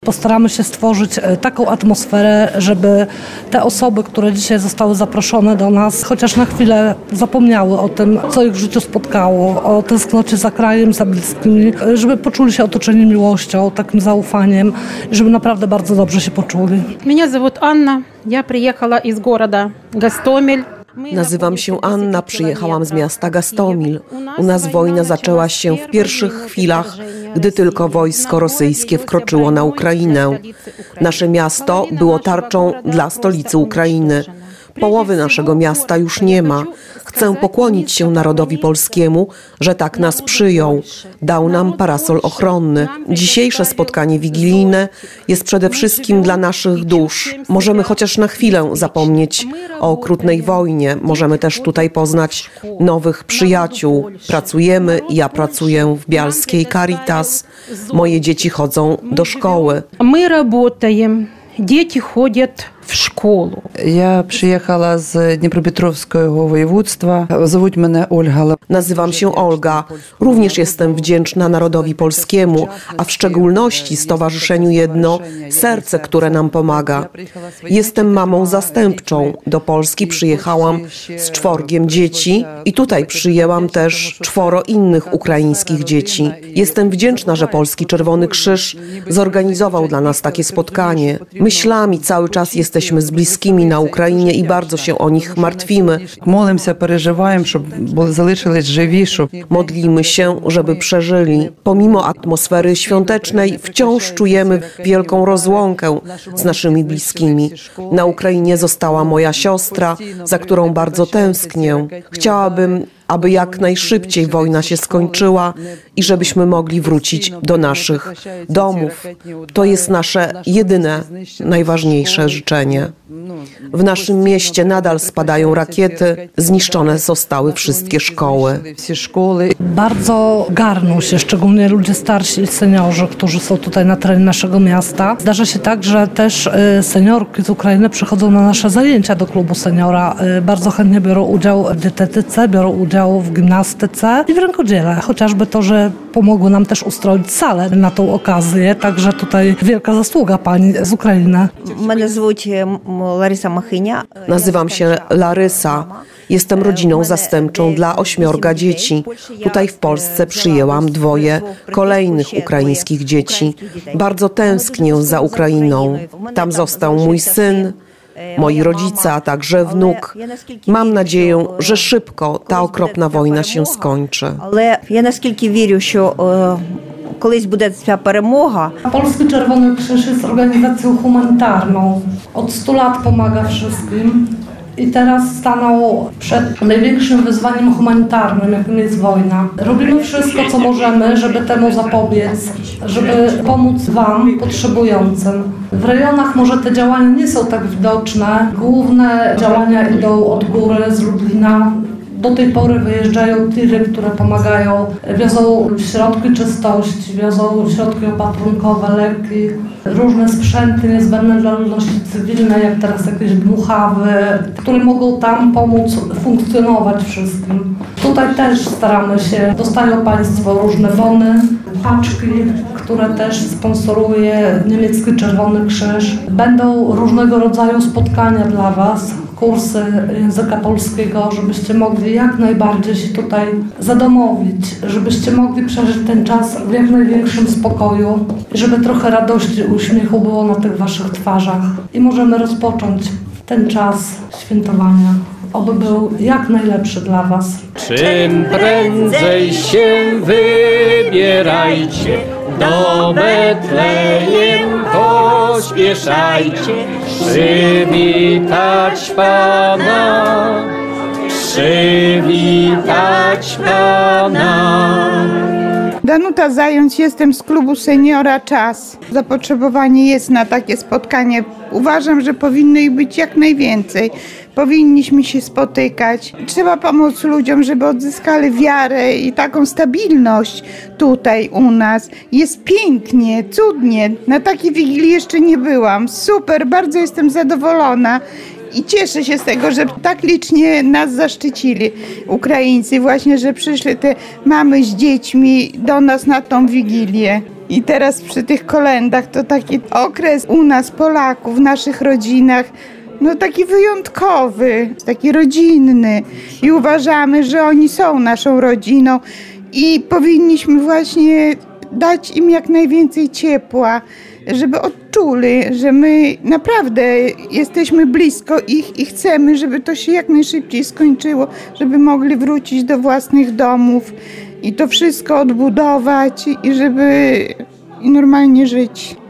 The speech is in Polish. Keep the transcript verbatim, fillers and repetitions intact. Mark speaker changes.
Speaker 1: Postaramy się stworzyć taką atmosferę, żeby te osoby, które dzisiaj zostały zaproszone do nas, chociaż na chwilę zapomniały o tym, co ich w życiu spotkało, o tęsknocie za krajem, za bliskimi, żeby poczuli się otoczeni miłością, takim zaufaniem, żeby naprawdę bardzo dobrze się poczuli.
Speaker 2: Mnie zовут Anna, ja przyjechała z города Гостомель.
Speaker 3: Nazywam się Anna, przyjechałam z miasta Gastomil. U nas wojna zaczęła się w pierwszych chwilach, gdy tylko wojsko rosyjskie wkroczyło na Ukrainę. Nasze miasto było tarczą dla stolicy Ukrainy. Połowy naszego miasta już nie ma. Chcę pokłonić się narodowi polskiemu, że tak nas przyjął. Dał nam parasol ochronny. Dzisiejsze spotkanie wigilijne jest przede wszystkim dla naszych dusz. Możemy chociaż na chwilę zapomnieć o okrutnej wojnie. Możemy też tutaj poznać nowych przyjaciół. Pracujemy, ja pracuję w Bialskiej Caritas. Moje dzieci chodzą do szkoły.
Speaker 2: My pracujemy. Dzieci chodzą w szkołę.
Speaker 4: Ja przyjechała z Dniepropetrovskiego województwa. Zowуть mnie Olga.
Speaker 3: Nazywam się Olga. Również jestem wdzięczna narodowi polskiemu, a w szczególności Stowarzyszeniu Jedno Serce, które nam pomaga. Jestem mamą zastępczą. Do Polski przyjechałam z czworgiem dzieci i tutaj przyjęłam też czworo innych ukraińskich dzieci. Jestem wdzięczna, że Polski Czerwony Krzyż zorganizował dla nas takie spotkanie. Myślami cały czas jesteśmy Jesteśmy z bliskimi na Ukrainie i bardzo się o nich martwimy.
Speaker 4: Молимося, переживаємо, щоб залишились живі, щоб...
Speaker 3: Modlimy się, żeby przeżyli. Pomimo atmosfery świątecznej wciąż czujemy wielką rozłąkę z naszymi bliskimi. Na Ukrainie została moja siostra, za którą bardzo tęsknię. Chciałabym, aby jak najszybciej wojna się skończyła i żebyśmy mogli wrócić do naszych domów. To jest nasze jedyne, najważniejsze życzenie. W naszym mieście nadal spadają rakiety, zniszczone zostały wszystkie szkoły.
Speaker 1: Bardzo garną się, szczególnie ludzie starsi i seniorzy, którzy są tutaj na terenie naszego miasta. Zdarza się tak, że też seniorki z Ukrainy przychodzą na nasze zajęcia do klubu seniora. Bardzo chętnie biorą udział w dietetyce, biorą udział w gimnastyce i w rękodziele. Chociażby to, że pomogły nam też ustroić salę na tą okazję, także tutaj wielka zasługa pani z Ukrainy.
Speaker 5: Mnie звуть Larysa Machynia.
Speaker 3: Nazywam się Larysa. Jestem rodziną zastępczą dla ośmiorga dzieci. Tutaj w Polsce przyjęłam dwoje kolejnych ukraińskich dzieci. Bardzo tęsknię za Ukrainą. Tam został mój syn, moi rodzice, a także wnuk. Mam nadzieję, że szybko ta okropna wojna się skończy.
Speaker 5: Ale ja naskільки wierzę, że колись буде ця перемога.
Speaker 1: Polski Czerwony Krzyż jest organizacją humanitarną. Od stu lat pomaga wszystkim i teraz stanął przed największym wyzwaniem humanitarnym, jakim jest wojna. Robimy wszystko, co możemy, żeby temu zapobiec, żeby pomóc Wam, potrzebującym. W rejonach może te działania nie są tak widoczne. Główne działania idą od góry, z Lublina. Do tej pory wyjeżdżają tiry, które pomagają, wiozą środki czystości, wiozą środki opatrunkowe, leki, różne sprzęty niezbędne dla ludności cywilnej, jak teraz jakieś dmuchawy, które mogą tam pomóc funkcjonować wszystkim. Tutaj też staramy się, dostają Państwo różne bony, paczki, które też sponsoruje niemiecki Czerwony Krzyż. Będą różnego rodzaju spotkania dla Was, kursy języka polskiego, żebyście mogli jak najbardziej się tutaj zadomowić, żebyście mogli przeżyć ten czas w jak największym spokoju, żeby trochę radości i uśmiechu było na tych Waszych twarzach. I możemy rozpocząć ten czas świętowania. Oby był jak najlepszy dla Was.
Speaker 6: Czym prędzej się wybierajcie, do Betlejem pośpieszajcie, przywitać Pana, przywitać Pana.
Speaker 7: Danuta Zając, jestem z klubu seniora Czas. Zapotrzebowanie jest na takie spotkanie. Uważam, że powinno ich być jak najwięcej. Powinniśmy się spotykać. Trzeba pomóc ludziom, żeby odzyskali wiarę i taką stabilność tutaj u nas. Jest pięknie, cudnie. Na takiej wigilii jeszcze nie byłam. Super, bardzo jestem zadowolona. I cieszę się z tego, że tak licznie nas zaszczycili Ukraińcy, właśnie, że przyszły te mamy z dziećmi do nas na tą wigilię. I teraz przy tych kolędach to taki okres u nas Polaków, w naszych rodzinach, no taki wyjątkowy, taki rodzinny i uważamy, że oni są naszą rodziną i powinniśmy właśnie dać im jak najwięcej ciepła, żeby odczuli, że my naprawdę jesteśmy blisko ich i chcemy, żeby to się jak najszybciej skończyło, żeby mogli wrócić do własnych domów i to wszystko odbudować i żeby normalnie żyć.